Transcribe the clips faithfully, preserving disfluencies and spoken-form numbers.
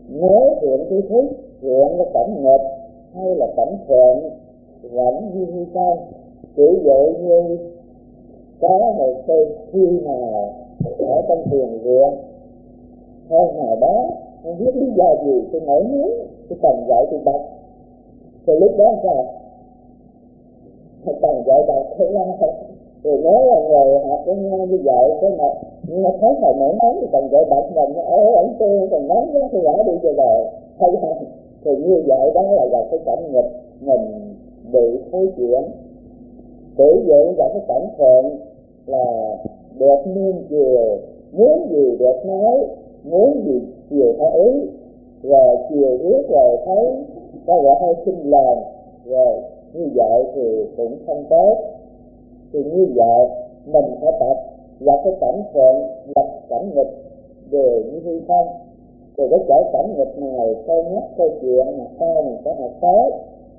Nếu thiện tri thức, thiện cái cảnh nghịch hay là cảnh thiện vẫn như như con. Ví dụ như có một cái khi nào ở trong thiền viện hay nào đó không biết lý do gì tôi nổi muốn tôi cần dạy tôi đọc, thì lúc đó sao tôi cần dạy đọc thế ra thì nếu là người học với nhau như vậy cái mà nhưng mà thấy thầy nổi nóng thì cần dạy đọc mình ở ẩn tôi còn nóng quá thì gã đi cho rồi hay không, thì như vậy đó là gặp cái cảnh nghịch mình bị thối chuyển. Ví dụ gặp cái cảnh thiện là được nuông chiều, muốn gì được nói, muốn gì chiều theo ý, rồi chiều biết rồi thấy có vẻ hơi xinh lòng, rồi như vậy thì cũng không tốt. Thì như vậy mình phải tập gặp cái cảnh thiện, gặp cảnh nghịch đều như thi không. Thì cái chỗ cảnh nghịch này tôi nhắc câu chuyện mà sau mình có học tới.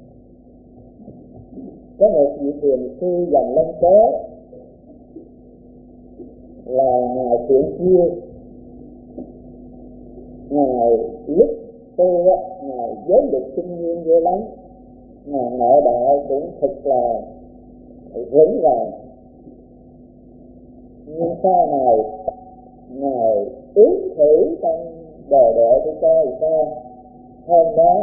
Có một vị thiền sư dòng Lân Cố là ngài Thiện Chiêu. Ngài lúc tu á, ngài giới luật kinh nghiệm ghê lắm, ngài nội đạo cũng thật là vững vàng. Nhưng sau này ngài ứng thử trong đời đệ của coi sao. Hôm đó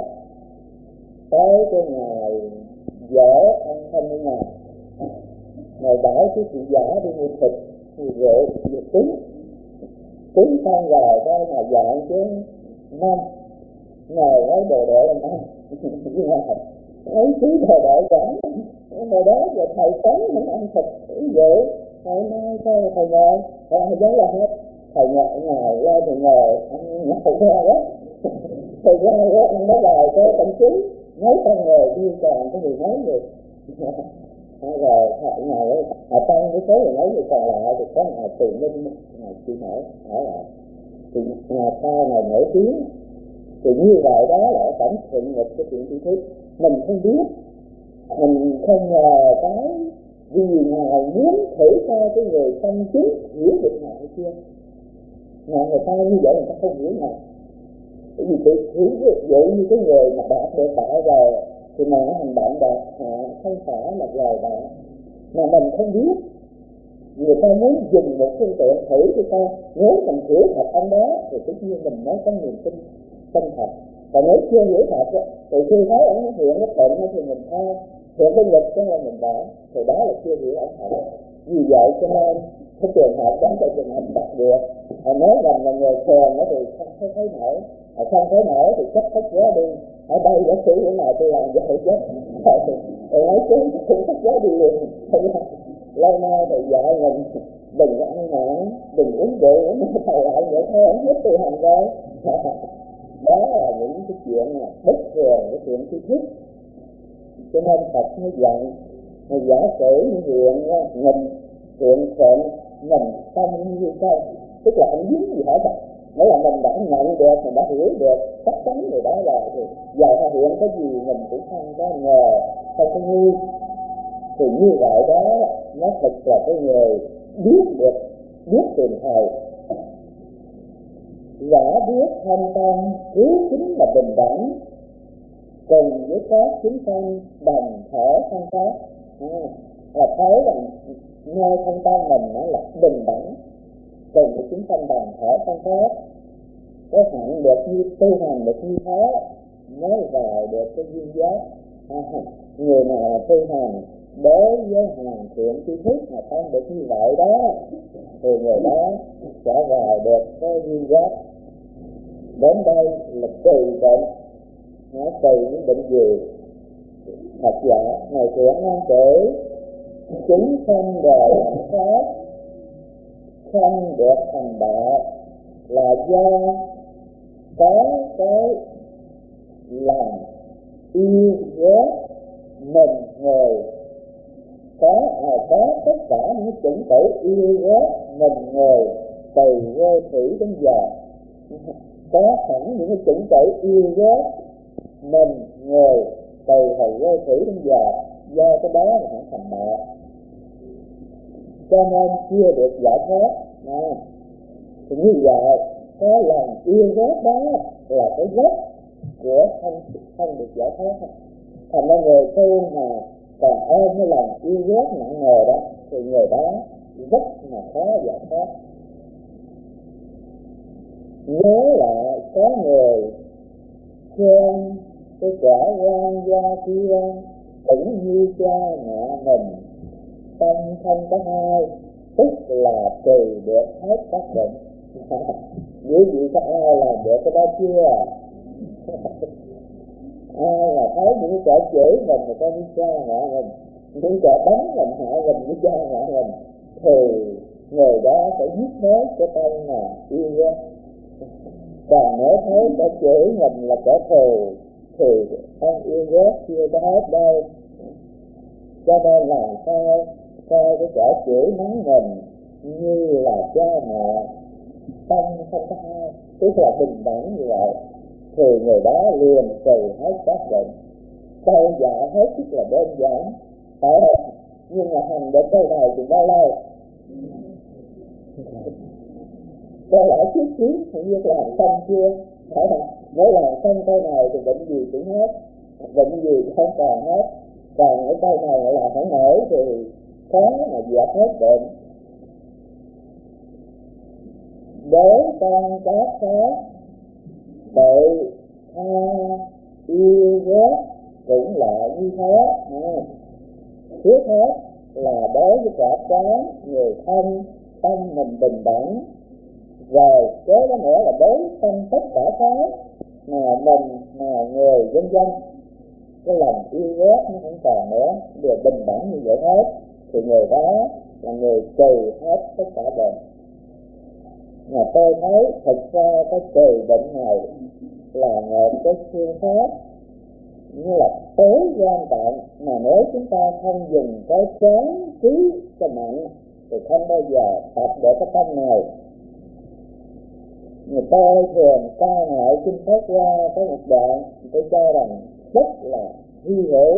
tới cái ngài dở ăn thân với ngài, ngài bảo cái chị giả đi mua thịt, mua rượu, mua trứng. Trứng xong rồi đó ngài dọn chứ năm, ngài lấy đồ đệ làm ăn. Ấy chứ đồ đệ giảm, hồi đó giờ thầy sống không ăn thịt, uống rượu, thầy nói thôi thầy ngồi, thầy giấy là hết. Thầy ngồi ngồi ra thì ngồi, ăn ngồi ra đó. Thầy ra đó ăn đó rồi có công chứng, mấy con người đi còn cái gì nói được. Rồi thầy ngồi đó, ở trong cái số người nói gì còn lại thì có ngài Tù Minh, ngài chịu nổi, hỏi lại. Thì ngài sau này nổi tiếng. Thì như vậy đó là cảnh thiện nghịch của thiện tri thức. Mình không biết, mình không ngờ cái vì ngài muốn thử coi cái người công chính hiểu được ngài hay chưa. Ngài người ta như vậy người ta không hiểu ngài. Bởi vì tự hiểu dụ như cái người mà đạt được đạo rồi thì mà hành động đạt họ không phải là lời đạo, mà mình không biết. Người ta muốn dùng một phương tiện thử cho ta, nếu mình hiểu thật anh đó thì tất nhiên mình mới có niềm tin chân thật. Còn nếu chưa hiểu thật thì khi thấy ông hiện nó tịnh thì mình tha, hiện cái nghịch cho nên mình bỏ, thì đó là chưa hiểu ông thật. Vì vậy cho nên cái trường hợp đó là trường hợp đặc biệt. Họ nói rằng là người thường thì không thấy thấy nổi, họ không thấy nổi thì chấp hết giá đi. Ở đây giả sử những nào tôi làm vậy chứ rồi nói chứ cũng thất giá đi liền. Lâu nay thì dạy mình đừng có ăn mặn, đừng uống rượu, mà thầy lại vậy thôi, không hết tu hành rồi. Đó là những cái chuyện mà bất thường, cái chuyện tri thức. Cho nên Phật mới dặn, mà giả sử như hiện mình hiện thiện mình tâm như không, tức là không dính gì hết rồi. Nghĩa là mình đã nhận được, mình đã hiểu được chắc chắn rồi đó rồi, thì giờ ta hiện cái gì mình cũng không có ngờ, không có nghi. Thì như vậy đó nó thật là cái người biết được, biết tìm thầy, rõ biết thanh tâm, cứu chính là bình đẳng, cùng với các chúng sanh đồng thể thanh pháp. À, là thấy rằng nơi thanh tâm mình nó là bình đẳng, cùng với chúng sanh đồng thể thanh pháp. Có hạnh được như tu hành được như thế mới vào được cái duyên giác. À, người nào tu hành đối với hàng thiện tri thức mà không được như vậy đó thì người đó sẽ vào được cái duyên giác. Đến đây là tùy bệnh, nó tùy những bệnh gì. Thật giả ngày thiện năng tử chúng không đời hạnh pháp không được thành đạo là do có cái lòng yêu ghét mình người, có à, có tất cả những chủng tử yêu ghét mình người từ vô thủy đến giờ. Có sẵn những cái chủng tử yêu ghét mình người từ thời vô thủy đến giờ, do cái đó là không thành đạo, cho nên chưa được giải thoát. À, thì như vậy cái lòng yêu ghét đó là cái gốc của không không được giải thoát. Thành ra người tu mà còn ôm cái lòng yêu ghét nặng nề đó thì người đó rất là khó giải thoát. Nhớ lại có người khen cái kẻ quan gia kia cũng như cha mẹ mình, tâm không có hai, tức là trừ được hết các bệnh. Quý vị có ai làm được cái đó chưa? Ai mà thấy những kẻ chửi mình mà có như cha mẹ mình, những kẻ đánh mình hại mình như cha mẹ mình, thì người đó phải giết hết cái tay mà yêu ghét. Còn nếu thấy kẻ chửi mình là kẻ thù thì ông yêu ghét chưa có hết đâu. Cho nên làm sao coi cái kẻ chửi mắng mình như là cha mẹ, tâm không có hai, tức là bình đẳng như vậy, thì người đó liền trừ hết các bệnh. Câu dạ hết sức là đơn giản, phải không? Nhưng mà hành được câu này thì bao lâu? Câu hỏi trước kiến không biết làm xong chưa? Phải không? Nếu làm xong câu này thì bệnh gì cũng hết, bệnh gì cũng không còn hết. Còn cái câu này lại làm không nổi thì khó mà dẹp hết bệnh. Đối con các khác tự tha yêu ghét cũng là như thế. Trước hết là đối với cả quán người thân, tâm mình bình đẳng. Rồi kế đó nữa là đối tâm tất cả cái mà mình mà người dân dân, cái lòng yêu ghét nó không còn nữa, đều bình đẳng như vậy hết, thì người đó là người trừ hết tất cả bệnh. Mà tôi thấy thực ra cái trừ bệnh này là một cái phương pháp như là tối quan trọng, mà nếu chúng ta không dùng cái quán trí cho mạnh thì không bao giờ tập được cái tâm này. Người tôi thường ca ngợi kinh Pháp Hoa có một đoạn tôi cho rằng rất là hy hữu.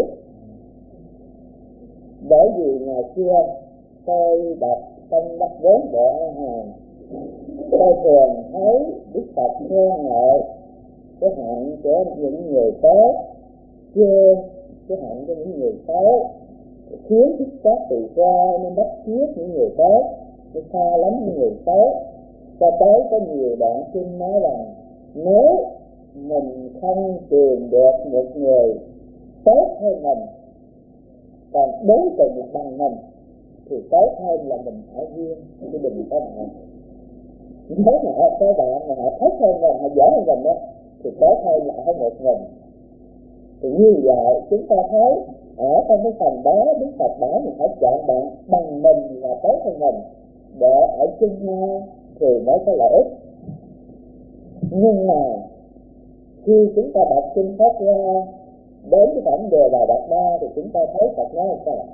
Bởi vì ngày xưa tôi đọc trong đất bốn bộ A Hàm, tôi thường thấy Đức Phật khen ngợi cái hạnh của những người tốt, chê cái hạnh của những người xấu, khiến khích các tỳ kheo nên bắt chước những người tốt, cái xa lắm những người xấu. Cho tới có nhiều đoạn kinh nói rằng nếu mình không tìm được một người tốt hơn mình, còn đối tượng bằng mình, thì tốt hơn là mình ở riêng, chứ đừng có bạn. Nếu mà họ có bạn mà họ thấp hơn mình, họ dở hơn mình đó, thì tốt hơn là ở một mình. Thì như vậy chúng ta thấy ở trong cái phần đó Đức Phật bảo mình phải chọn bạn bằng mình là tốt hơn mình, để ở chung nhau thì mới có lợi ích. Nhưng mà khi chúng ta đọc kinh Pháp Hoa đến cái phẩm Đề Bà Đạt Đa thì chúng ta thấy Phật nói là sao?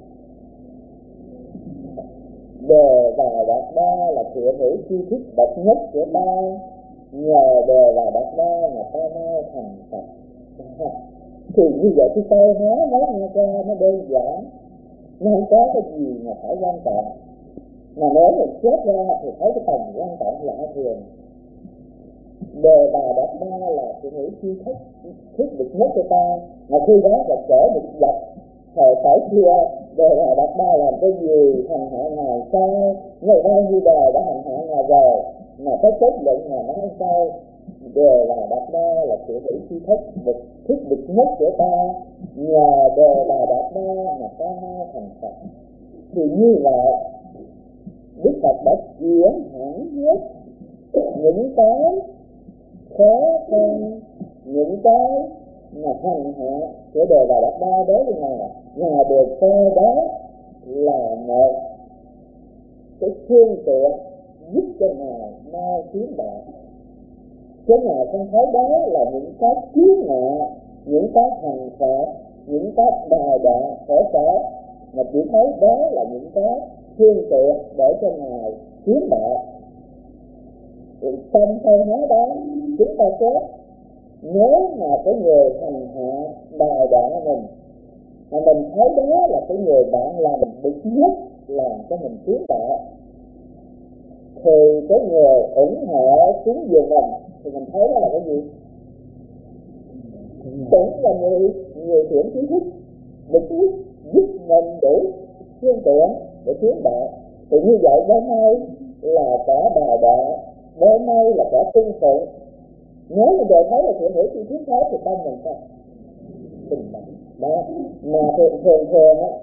Đề Bà Đạt Đa là thiện hữu chi thức bậc nhất của ta, nhờ Đề Bà Đạt Đa mà ta mau thành Phật. Thì như vậy thì tôi nói nói nghe ra nó đơn giản, nó không có cái gì mà phải quan trọng. Mà nếu mình xét ra thì thấy cái tầm quan trọng lạ thường. Đề Bà Đạt Đa là thiện hữu chi thức thức bậc nhất của ta, mà khi đó là trở được dập thời tới kia. Đề Bà Đạt Đa làm cái gì, hành hạ ngài sao? Người bao nhiêu đời đã hành hạ ngài rồi mà cái kết luận mà nói sao? Đề Bà Đạt Đa là thiện hữu chi thức bậc thức bậc nhất của ta, nhờ Đề Bà Đạt Đa mà ta mau thành Phật. Thì như vậy Đức Phật đã chuyển hẳn hết những cái khó khăn, những cái mà hành hạ của Đề Bà Đạt Đa đối với Ngài, Ngài được coi đó là một cái phương tiện giúp cho Ngài mau tiến đạo. Chứ Ngài không thấy đó là những cái chướng ngại, những cái hành phạt, những cái đòi đạn khổ sở, mà chỉ thấy đó là những cái phương tiện để cho Ngài tiến đạo. Trong câu nói đó chúng ta xét, nếu mà cái người hành hạ đòi đạn mình, mà mình thấy đó là cái người bạn làm bực nhất làm cho mình tiến đạo, thì cái người ủng hộ cúng dường mình thì mình thấy đó là cái gì? Cũng là người người thiện trí thức được giúp mình đủ phương tiện để tiến đạo. Thì như vậy đến nay là cả bài đạo, đến nay là cả tinh phụng. Nếu mà giờ thấy là thiện hữu trí thức hết thì tâm mình sao? Bình đẳng đó. Mà thường thường thường á,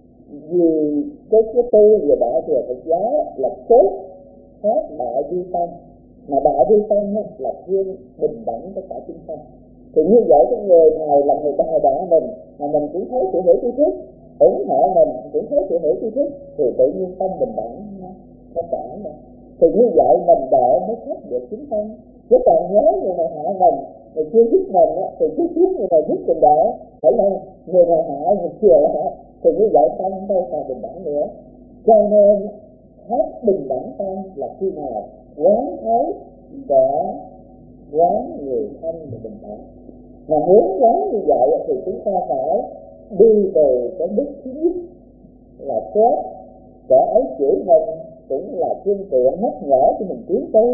vì cái cái tư về đạo thừa Phật giáo là cốt phát đại vi tâm, mà đại vi tâm á, là thiên bình đẳng tất cả chúng sanh. Thì như vậy cái người này là người bài đạo mình, mà mình cũng thấy thiện hữu trí thức ủng hộ mình, cũng thấy thiện hữu trí thức, thì tự nhiên tâm bình đẳng nó cả đó. Thì như vậy mình độ mới thoát được chúng sanh. Chứ còn nhớ người này hại mình, người chưa giúp mình á, thì cứ kiếm người này giúp mình độ, phải không? Người này hại người kia hại, thì như vậy tâm đâu còn bình đẳng nữa. Cho nên hết bình đẳng tâm là khi nào quán thấy cả quán người thân và bình đẳng. Mà muốn quán như vậy thì chúng ta phải đi từ cái bước thứ nhất là chết. Cả ấy chữ mình cũng là phương tiện nhắc nhở cho mình tiến tới.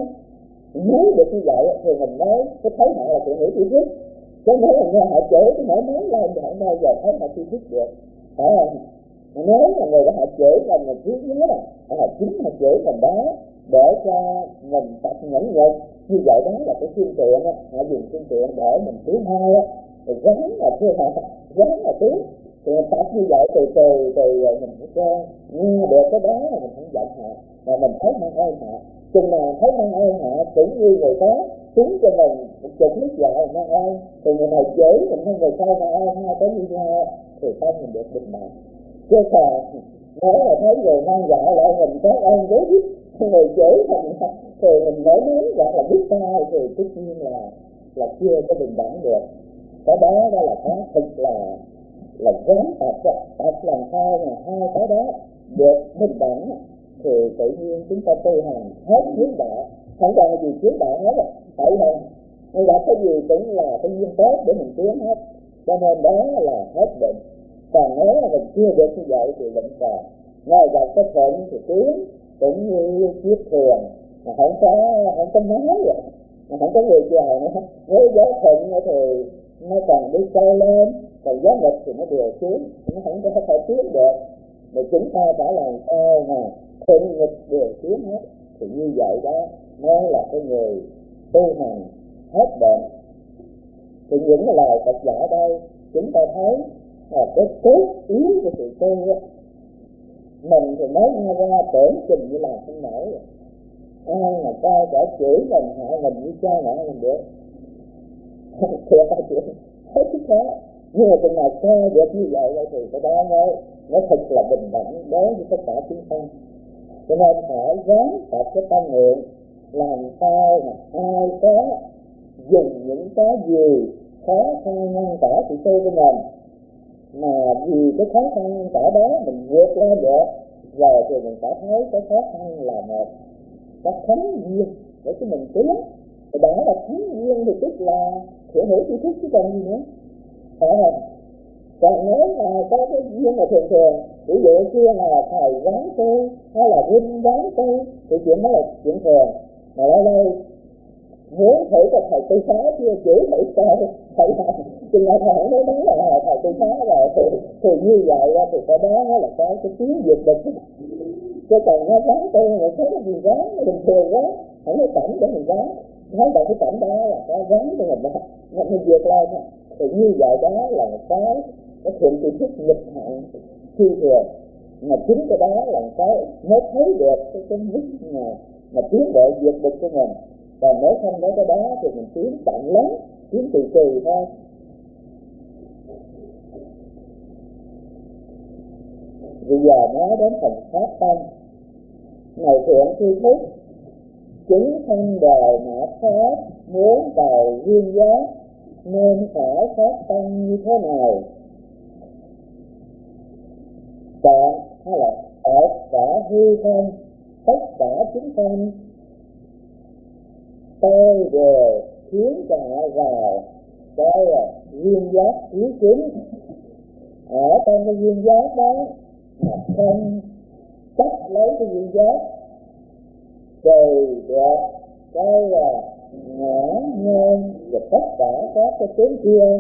Nếu được như vậy thì mình mới có thấy họ là thiện hữu trí thức. Chứ nếu là nghe họ chửi thì nổi món lên thì không bao giờ thấy họ trí thức được, phải không? Mà nếu là người đó họ chửi mình, mình cứ nhớ là họ chính họ chửi mình đó để cho mình tập nhẫn nhục. Như vậy đó là cái phương tiện á, họ dùng phương tiện để mình tiến hai á, thì ráng là thương họ, ráng là tiến. Thì mình tập như vậy từ từ từ rồi mình sẽ quen, nghe được cái đó là mình không giận họ, mà mình thấy mang ơn họ. Chừng nào thấy mang ơn họ cũng như người đó cúng cho mình một chục lít gạo mang ơn, thì người này chửi mình hay người sau mang ơn, hai cái như nhau thì tâm mình được bình đẳng. Chứ còn nếu là thấy người mang gạo lại mình có ơn đối với người chửi mình thì mình nổi nóng hoặc là biết sai thì tất nhiên là là chưa có bình đẳng được. Cái đó đó là cái thực là là quán tập đó. Tập làm sao mà hai cái đó được bình đẳng thì tự nhiên chúng ta tu hành hết chướng đạo, không còn gì chướng đạo hết rồi, phải không? Người đã cái gì cũng là cái duyên tốt để mình tiến hết, cho nên đó là hết bệnh. Còn nếu là mình chưa được như vậy thì vẫn còn. Ngoài gặp cái thuận thì tiến cũng như chiếc thuyền mà không có không có nói vậy, mà không có người chèo nữa. Nếu gió thuận thì nó còn đi cao lên, còn gió nghịch thì nó điều xuống, nó không có thể tiến được. Mà chúng ta phải làm sao mà thuận nghịch điều xuống hết, thì như vậy đó mới là cái người tu hành hết bệnh. Thì những cái lời Phật dạy đây chúng ta thấy là cái cốt yếu của sự tu á, mình thì mới nghe ra tưởng chừng như là không nổi rồi. Ai mà coi cả chửi mình hại mình như cha mẹ mình được thiệt là chuyện hết sức khó. Nhưng mà chừng nào coi được như vậy thì cái đó mới nó thật là bình đẳng đối với tất cả chúng sanh. Cho nên phải ráng tập cái tâm niệm làm sao mà ai có dùng những cái gì khó khăn ngăn cản sự tu của mình, mà vì cái khó khăn ngăn cản đó mình vượt qua được rồi thì mình phải thấy cái khó khăn là một cái thánh duyên để cho mình tiến. Thì đã là thánh duyên thì tức là thiện hữu tri thức chứ còn gì nữa, phải không? Còn nếu mà có cái duyên là thường thường, ví dụ xưa là thầy gắn tu hay là huynh gắn tu thì chuyện đó là chuyện thường. Mà ở đây muốn thử cho thầy tư xá chưa chửi thử coi thầy không, chừng nào thầy không nói đúng là thầy tư xá rồi thì, thì như vậy thì cái đó là cái cái tiếng diệt địch. Chứ còn nó gắn tu mà thấy cái gì gắn nó bình thường đó, không có cảnh để mình gắn, thấy bằng cái cảnh đó là có gắn cho mình đó, mình vượt lên đó. Thì như vậy đó là một cái cái thiện tri thức nghịch hạn phi thường, mà chính cái đó là cái mới thấy được cái cái mức mà mà tiến bộ vượt địch của mình. Còn nếu không nói cái đó thì mình tiến chậm lắm, tiến từ từ thôi. Bây giờ nói đến phần pháp tâm. Này thiện tri thức, chúng sanh đời mạt pháp muốn vào duyên giác nên phải pháp tâm như thế nào? Bạn hay là tất cả hư không, tất cả chúng sanh tôi đều khiến cho họ vào cái duyên giác yếu chính. Ở trong cái duyên giác đó mà không chấp lấy cái duyên giác trừ được cái ngã nhân và tất cả các cái tướng kia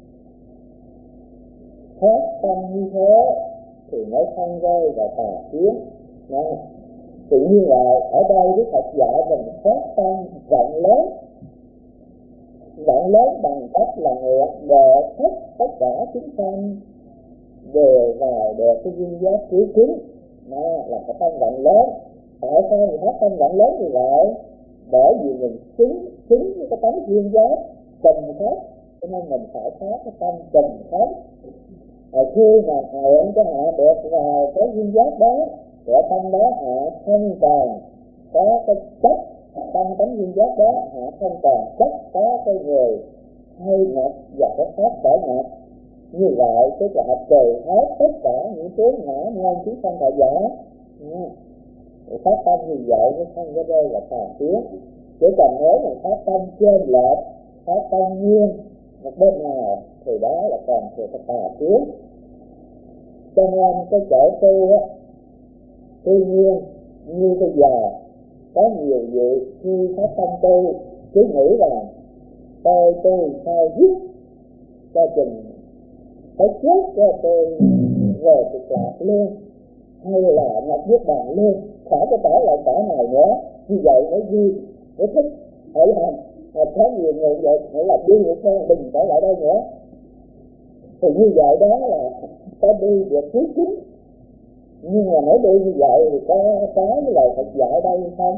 phát tâm như thế thì mới không rơi vào tà kiến. Tự nhiên là ở đây Đức Phật dạy mình phát tâm rộng lớn, rộng lớn bằng cách là nguyện độ hết tất cả chúng sanh đều vào được cái duyên giác cứu kính. Đó là cái tâm rộng lớn. Tại sao mình phát tâm rộng lớn như vậy? Bởi vì mình xứng xứng với cái tấm duyên giác trần pháp, cho nên mình phải có cái tâm trần pháp. Rồi khi mà nguyện cho họ được vào cái duyên giác đó, cái tâm đó họ không còn có cái chất, trong tấm duyên giác đó họ không còn chất có cái người hay nhập và cái pháp sở nhập. Như vậy tức là họ trừ hết tất cả những tướng ngã nhân chúng sanh tại giả. Phát tâm như vậy nó không có rơi vào tà kiến. Chỉ cần nếu mà phát tâm trên lệch, phát tâm nhiên một bên nào thì đó là còn thuộc cái tà kiến. Cho nên cái chỗ tu á, tuy nhiên như bây giờ có nhiều vị khi phát tâm tu cứ nghĩ rằng tôi tu sao dứt cho chừng phải chết cho tôi về cực lạc luôn, hay là nhập niết bàn luôn, khỏi có trở lại cõi này nữa, như vậy mới vui, mới thích. Ở đây mà có nhiều người vậy nghĩa là đi một con đừng trở lại đây nữa, thì như vậy đó là có đi được cứu chính. Nhưng mà nếu đi như vậy thì có trái với lời Phật dạy đây không?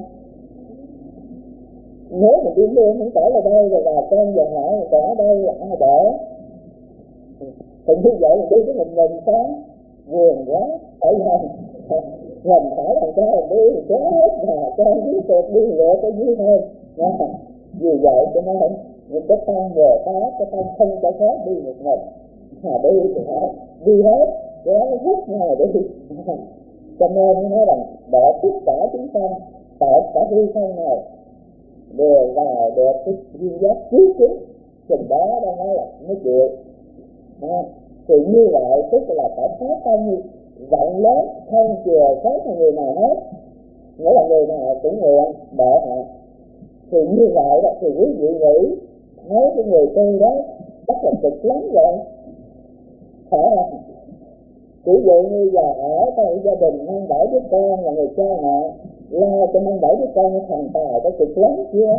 Nếu mình đi luôn không trở lại đây rồi là con và họ còn ở đây là ai đỡ? Thì như vậy mình đi cái mình mình sáng buồn quá, tại vì mình phải làm sao mình đi thì chết hết mà con dưới tuyệt đi lựa cái dưới hơn. Vì vậy cho nên những cái tâm về đó, cái tâm không cho phép đi một mình, mà đi thì phải đi hết, cái đó nó hút mà đi. Cho nên nó nói rằng để tất cả chúng sanh tại cả hư không này đều vào được cái duyên giác cứu chính, chừng đó đang nói là mới chịu. À, thì như vậy tức là phải phát tâm như rộng lớn, không chừa xét cho người nào hết, nghĩa là người nào cũng nguyện đợi họ. Thì như vậy đó thì quý vị nghĩ mấy cái người tu đó rất là cực lắm rồi, phải không? Ví dụ như giờ ở trong gia đình mang bảy đứa con là người cha mẹ lo cho mang bảy đứa con nó thành tài có cực lắm chưa?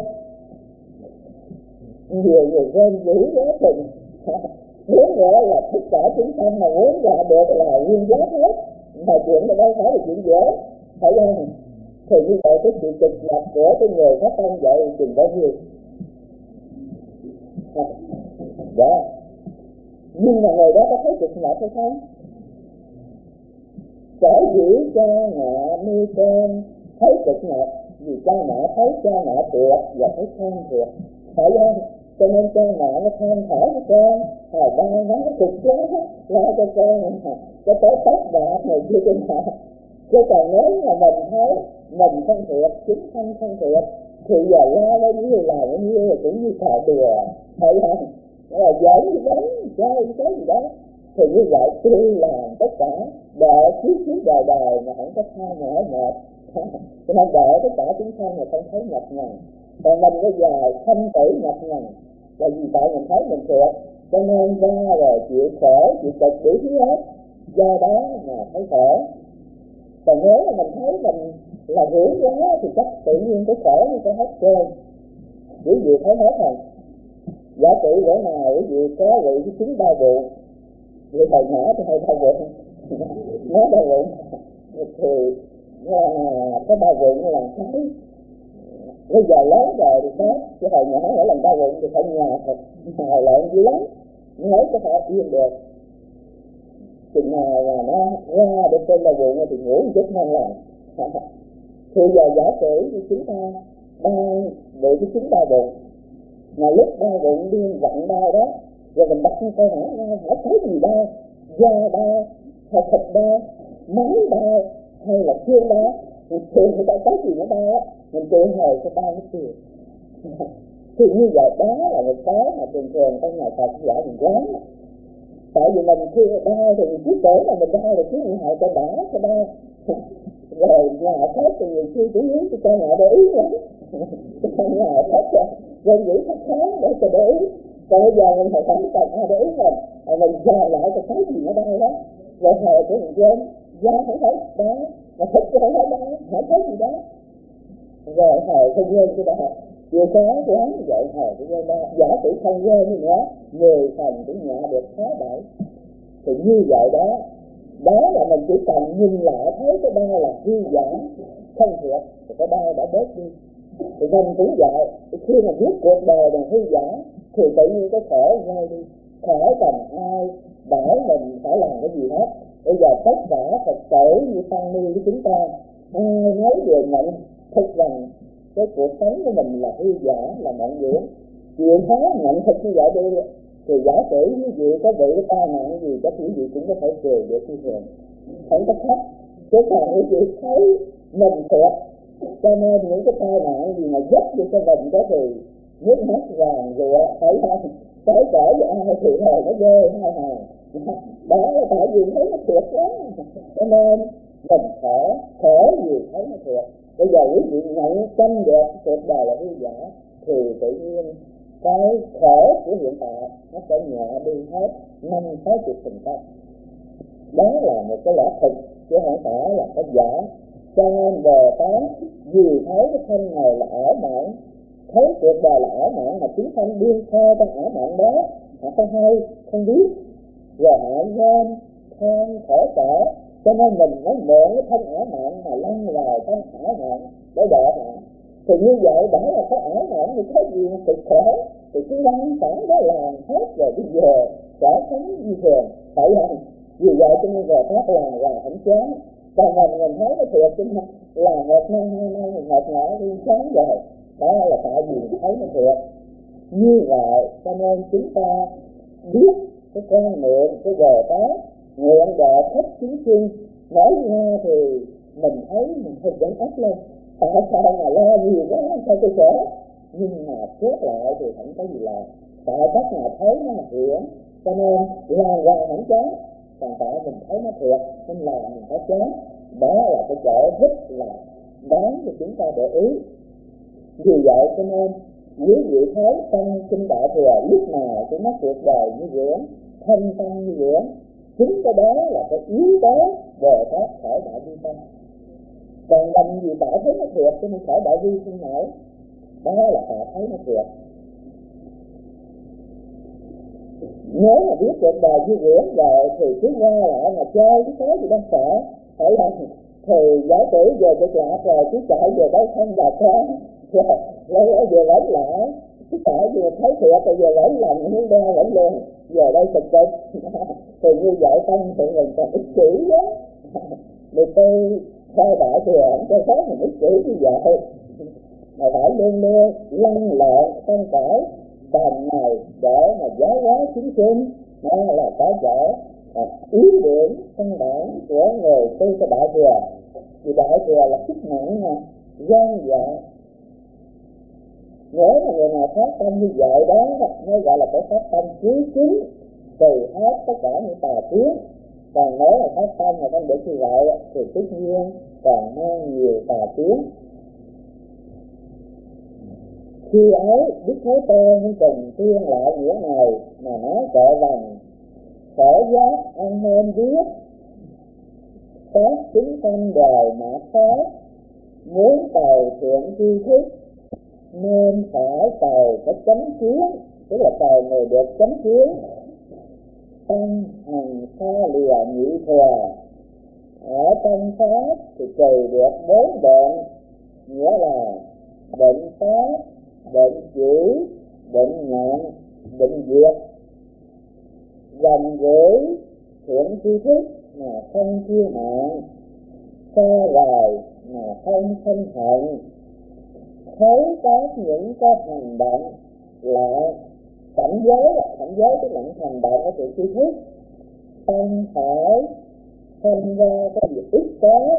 Nhiều người quên dữ quá chừng. Muốn nữa là tất cả chúng sanh mà muốn ra được là nguyên giác hết, mà chuyện này đâu phải là chuyện dễ, phải không? Thì như vậy cái sự cực nhọc của cái người phát tâm vậy chừng bao nhiêu? Dạ. Nhưng mà người đó có thấy cực nhọc hay không? Sở dĩ cha mẹ nuôi con thấy cực nhọc vì cha mẹ thấy cha mẹ thiệt và thấy con thiệt, phải không? Cho nên cha mẹ nó than thở với con, hồi ba nó cực quá, lo cho con cái tới tóc bạc này kia trên họ. Chứ còn nếu mà mình thấy mình không thiệt, chính thân không thiệt, thì giờ lo bao nhiêu làm bao nhiêu là cũng như trò đùa, phải không? Nó là giỡn như vậy, chơi cái gì đó. Thì như vậy tôi làm tất cả để chiếu chiếu đời đời mà không có tha mỏi mệt. Cho nên để tất cả chúng sanh mà không thấy nhọc nhằn. Còn mình bây giờ không tử nhọc nhằn là vì tại mình thấy mình thiệt, cho nên ra rồi chịu khổ, chịu cực đủ thứ hết, do đó mà thấy khổ. Còn nếu mà mình thấy mình là hưởng quá thì chắc tự nhiên cái khổ nó sẽ hết trơn. Quý vị thấy hết không? Giả sử bữa nào quý vị có vị cái chứng đau bụng, vì thời nhỏ thì hay đau bụng, nói đau bụng thì là cái đau bụng là cái bây giờ lớn rồi thì khác, chứ hồi nhỏ mỗi lần đau bụng thì phải nhà thật hào lợn dữ lắm, mới có thể yên được. Chừng nào mà nó ra được cơn đau bụng thì ngủ một chút ngon lành. Thì giờ giả sử như chúng ta đang bị cái chứng đau bụng, mà lúc đau bụng điên vặn đau đó, rồi mình đặt cái câu hỏi ngay hỏi cái gì đau, da đau hay thịt đau, máu đau hay là xương đau, thì thường người ta cái gì nó đau á, mình tự hồi cho đau nó tiền. Thì như vậy đó là một cái mà thường thường trong nhà Phật dạy mình quán. Tại vì mình khi đau thì mình cứ tưởng là mình đau rồi cứ hồi cho đã cho đau. Rồi nhà thất thì nhiều khi cũng muốn cho con nhà để ý lắm. Con nhà thất rồi giữ thất thoáng để cho để ý. Còn bây giờ mình phải không cần ai để ý mình, mình dò lại cho cái gì ở đây đó. Rồi hồi của mình quên, do không thấy đó, mà thích cho không thấy đó, hỏi thấy gì đó. Rồi hồi không quên cái đó, vừa có quán như vậy hồi cái quên đó, giả sử không quên gì nữa, mười phần cũng nhẹ được sáu bảy. Thì như vậy đó, đó là mình chỉ cần nhìn lại thấy cái đau là hư giả, không thiệt, thì cái đau đã bớt đi. Thì mình cũng vậy, khi mà biết cuộc đời là hư giả, thì tự nhiên cái khổ ngay đi, khỏi cần ai bảo mình phải làm cái gì hết. Bây giờ tất cả Phật tử như tăng ni của chúng ta, ai nói về nhận thức rằng cái cuộc sống của mình là hư giả, là mộng huyễn, chịu khó nhận thức như vậy đi, thì giả sử như vậy có bị cái tai nạn gì các quý vị cũng có thể cười được như thường, không có khóc. Chứ còn quý vị thấy mình thiệt, cho nên những cái tai nạn gì mà giúp cho cái mình đó thì nước mắt vàng rụa, thấy không? Tới cỡ với ai thì hồi nó ghê hai hàng. Đó là tại vì thấy nó thiệt quá. Cho nên mình khổ, khổ gì thấy nó thiệt. Bây giờ quý vị nhận chân được cuộc đời là hư giả, thì tự nhiên cái khổ của hiện tại nó sẽ nhẹ đi hết năm sáu chục phần trăm. Đó là một cái lẽ thực, chứ không phải là cái giả. Cho nên về tới vì thấy cái thân này là ảo mộng, thấy cuộc đời là ảo mộng mà chính thân điên theo trong ảo mộng đó, họ không hay, không biết, rồi họ ghen, than, khổ sở. Cho nên mình mới mượn cái thân ảo mộng mà lăn vào trong ảo mộng để đợi họ. Thì như vậy đã là cái ảo mộng thì có gì mà cực khổ, thì cứ lăn tản đó làm hết rồi đi về, trở sống như thường, phải không? Vì vậy cho nên về các làng là thỉnh chán. Còn mình mình thấy cái thiệt chứ là một năm hai năm mình mệt mỏi đi chán rồi. Đó là tại vì thấy nó thiệt. Như vậy cho nên chúng ta biết cái con nguyện, cái về đó nguyện độ thất chính chuyên. Nói nghe thì mình thấy mình hơi dẫn ấp lên, tại sao mà lo nhiều quá sao tôi sợ. Nhưng mà xét lại thì không có gì làm, tại các nhà thấy nó là hiển, cho nên làm ra không chán. Còn tại mình thấy nó thiệt nên làm mình phải chán. Đó là cái chỗ rất là đáng cho chúng ta để ý. Vì vậy cho nên quý vị thấy trong kinh Đại Thừa lúc nào cũng nói cuộc đời như vậy, thân tâm như vậy, chính cái đó là cái yếu tố Bồ Tát khởi đại vi tâm. Còn mình vì tại thấy nó thiệt cho nên khởi đại vi không nổi, đó là tại thấy nó thiệt. Nếu mà biết cuộc đời như vậy rồi thì cứ qua lại mà chơi chứ có gì đâu sợ, phải không? Thì giả sử về cực lạc rồi cứ chạy về đây không bà con, lấy lấy về lấy lại, cứ tại vì thấy thiệt rồi về lấy làm những đeo lấy luôn, về đây cực cực. Thì như vậy tâm thì mình còn ích kỷ đó. Vì tôi theo Đại Thừa không cho phép mình ích kỷ như vậy, mà phải luôn luôn lăn lộn trong cõi tầm này để mà giáo hóa chúng sinh. Đó là cái chỗ yếu điểm căn bản của người tu cho Đại Thừa. Vì Đại Thừa là sức nặng mà gian dạ. Nếu mà người nào phát tâm như vậy đó mới gọi là cái phát tâm chí chính, từ hết tất cả những tà kiến. Còn nếu là phát tâm mà không được như vậy thì tất nhiên còn mang nhiều tà kiến. Khi ấy Đức Thế Tôn từng tuyên lại nghĩa này mà nói kệ rằng: khổ giác ăn nên biết, các chúng sanh đời mã khó, muốn cầu thiện tri thức nên phải cầu cái chánh kiến, tức là cầu người được chánh kiến. Tăng hành xa lìa nhị thừa, ở trong pháp thì trừ được bốn bệnh, nghĩa là bệnh pháp, bệnh chỉ, bệnh ngạn, bệnh diệt. Gần gũi thiện tri thức mà không kiêu mạn, xa rời mà không sân hận, thấy các những cái hành động là cảnh giới, cảnh giới tức là những hành động của thiện tri thức, không phải sinh ra cái việc ít có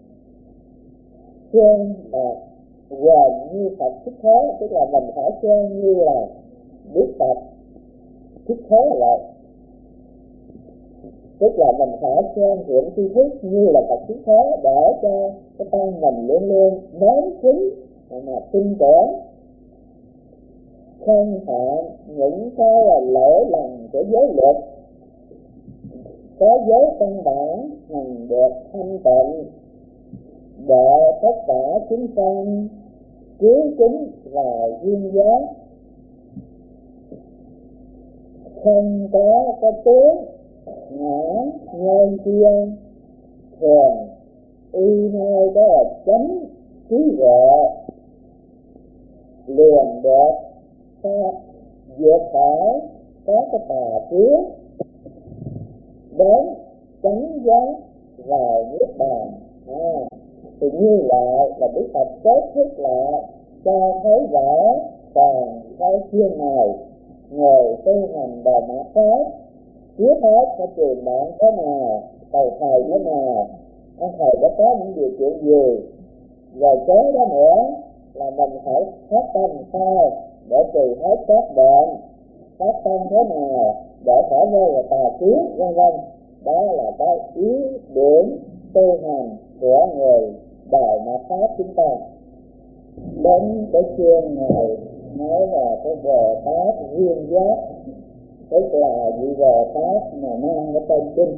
trên bạc gần như Phật Thích Thế, tức là mình phải xem như là biết Phật Thích Thế lại. Tức là mình phải xem hiện tri thức như là Phật thuyết thế, để cho cái tâm mình luôn luôn nới trí mà tin tưởng, không phạm những cái lỗi lầm của giới luật, có giới căn bản hành được thanh tịnh, để tất cả chúng sanh cứu kính và duyên giác, không có cái tướng ngã nhân kia, thường y nơi đó là chánh trí huệ, liền được ta vượt khỏi các cái tà kiến, đến chánh giác và niết bàn. À, thì như vậy là Đức Phật kết thúc lại cho thấy rõ còn cái chuyên này người tu hành Đà Mạt Pháp trước hết phải tìm bạn thế nào, cầu thầy thế nào, ông thầy đã có những điều kiện gì, rồi kế đó nữa là mình phải phát tâm sao để trừ hết các bệnh, phát tâm thế nào để khỏi rơi vào tà kiến, vân vân. Đó là cái ý điểm tu hành của người Đại Mạt Pháp chúng ta. Đến cái chương này nói là cái Bồ Tát duyên giác, tức là vị Bồ Tát mà mang cái tên kinh.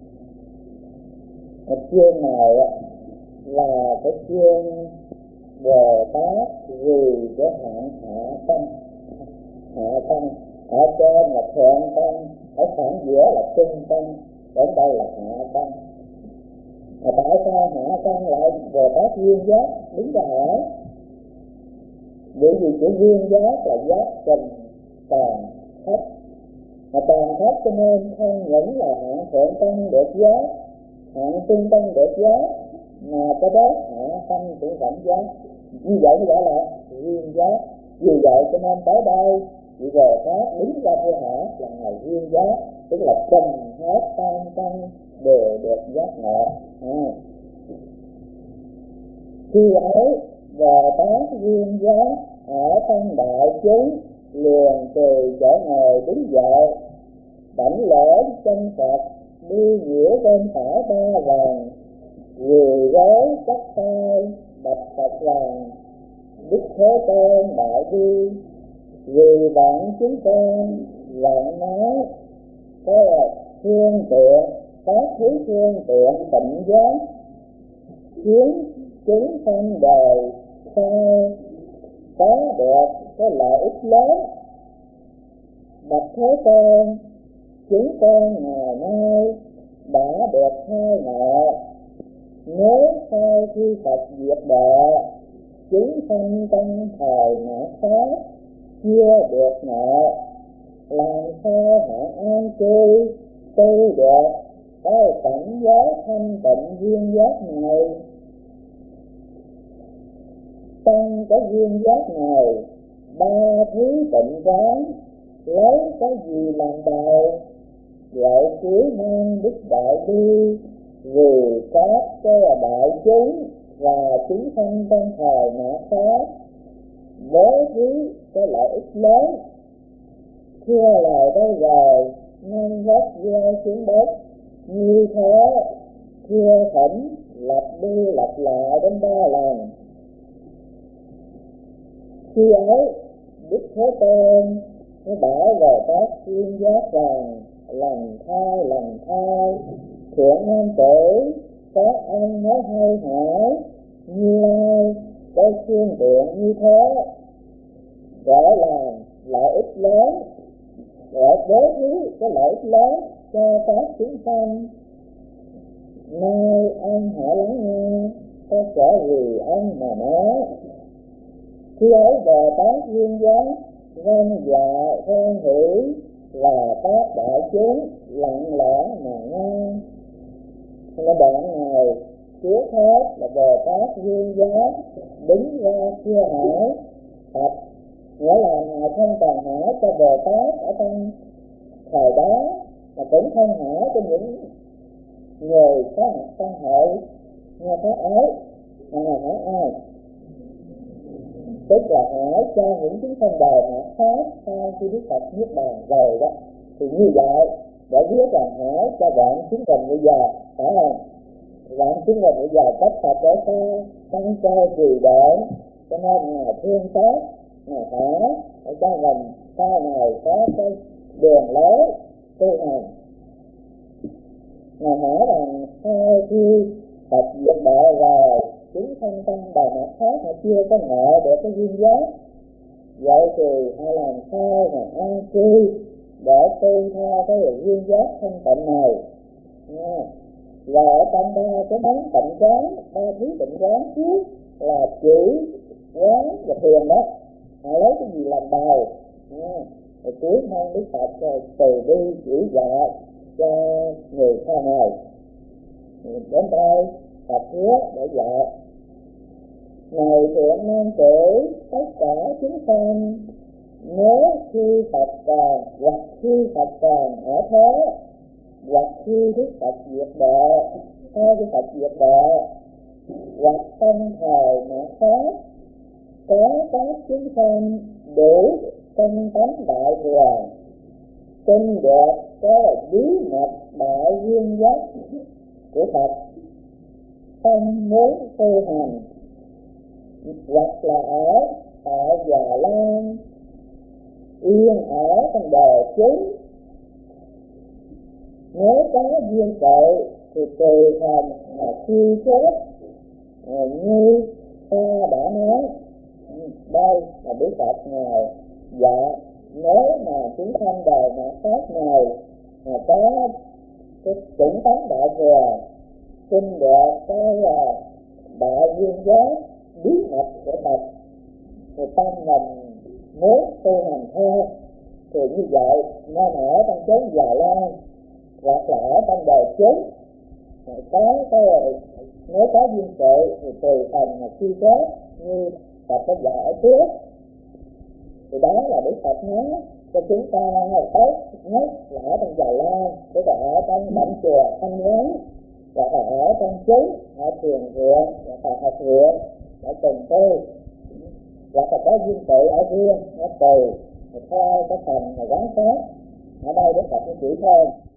Cái chương này là cái chương Bồ Tát vì cái hạng hạ tâm. Hạ tâm ở trên là thượng tâm, ở khoảng giữa là trung tâm, đến đây là hạ tâm. Mà tại sao hạ tâm lại Bồ Tát duyên giác? Đúng ra hỏi. Bởi vì chữ duyên giác là giác trần toàn thấp, mà toàn thấp cho nên không những là hạng thượng tâm được giác, hạng trung tâm được giác, mà cái đó hạ tâm cũng vẫn giác. Như vậy mới gọi là duyên giác. Vì vậy cho nên tới đây vị Bồ Tát đứng ra thưa hỏi là ngài duyên giác, tức là trần hết tam tâm đều được giác ngộ. À. Khi ấy Bồ Tát duyên giác ở trong đại chúng liền từ chỗ ngồi đứng dậy, đảnh lễ chân Phật, đi nhiễu bên phải ba vòng, quỳ gối chắp tay bạch Phật rằng: Đức Thế Tôn đại bi, vì bạn chúng con lặng nói có là phương tiện, các thứ phương tiện tịnh giác, khiến chúng sanh đời sau có được cái lợi ích lớn. Bạch Thế Tôn, chúng con ngày nay đã được khai ngộ, nếu sau khi Phật diệt độ, chúng sanh trong thời Mạt Pháp chưa được ngộ, làm sao họ an cư tu được cái cảnh giới thanh tịnh duyên giác này? Trong cái duyên giác này, ba thứ tịnh quán lấy cái gì làm đầu? Vậy cuối mang đức đại bi, vì các cái đại chúng và chúng sanh trong thời Mạt Pháp bố thí cái lợi ích lớn. Thưa lời đây rồi, nâng vết gieo xuống đất, như thế thưa thỉnh lặp đi lặp lại đến ba lần. Khi ấy Đức Thế Tôn nó bảo về các duyên giác rằng: lần thai lần thai thiện nam tử, các ông nói hay hỏi, Như Lai cái phương tiện như thế để làm lợi ích lớn, để bố thí cái lợi ích lớn cho các chúng sanh. Nay ông hãy lắng nghe, có sẽ vì ông mà nói. Khi ấy Bồ Tát duyên giác vâng dạ hoan hỷ, và các đại chúng lặng lẽ mà nghe. Cái đoạn này trước hết là Bồ Tát duyên giác đứng ra thưa hỏi Phật, nghĩa là ngài không cần hỏi cho Bồ Tát ở trong thời đó, mà cũng không hỏi cho những người có mặt trong hội nghe pháp ấy, mà ngài hỏi ai? Tức là hỏi cho những chúng sanh đời Mạt Pháp sau khi Đức Phật niết bàn rồi đó. Thì như vậy để viết rằng hỏi cho bạn chúng mình bây giờ, phải không? Bạn chúng mình bây giờ tất cả để cho tăng chơi trì độ, cho nên Ngài thương xót, Ngài hỏi để cho mình sau này có cái đường lối tu hành. Ngài hỏi rằng sau khi Phật diệt độ rồi, chúng sanh trong đời mặt khác mà chưa có ngộ được cái duyên giác, vậy thì hay làm sao mà an cư để tu theo cái duyên giác thanh tịnh này nha. Và ở trong ba cái món tịnh quán, ba thứ tịnh quán trước là chỉ quán và thiền đó, họ lấy cái gì làm đầu nha. Rồi cuối mong Đức Phật rồi từ bi chỉ dạy cho người sau này. Đến đây Phật hứa để dạy: Ngài thiện năng cử tất cả chúng sanh, nếu khi Phật còn hoặc khi Phật còn ở thế, hoặc khi Đức Phật diệt độ, theo cái Phật diệt độ, hoặc trong thời mạt Pháp, có các chúng sanh đủ tinh tấn đại thừa, tin được cái bí mật đại duyên giác của Phật, không muốn tu hành, hoặc là ở tại Già Lam, yên ở trong đời chúng. Nếu có duyên tội thì tùy thần mà suy xét, như ta đã nói. Đây là Đức Phật Ngài dạ, nếu mà chúng sanh đời mà Pháp này mà có cái chủng tánh đại thừa, xin được cái đại duyên giác bí mật của Phật, thì tâm mình muốn tu hành theo, thì như vậy nên ở trong chốn Già Lam, hoặc là ở trong đời chúng. Có cái nếu có duyên sự thì tùy phần mà suy xét, như Phật đã dạy ở trước. Thì đó là Đức Phật nói cho chúng ta là tốt nhất là ở trong Già Lam, tức là ở trong đảnh chùa thanh vắng, hoặc là ở trong chúng, ở thiền viện, hoặc là học viện, ở từng tu, hoặc là có duyên sự ở riêng, nó tùy theo cái phần mà quán sát. Ở đây Đức Phật nó chỉ thêm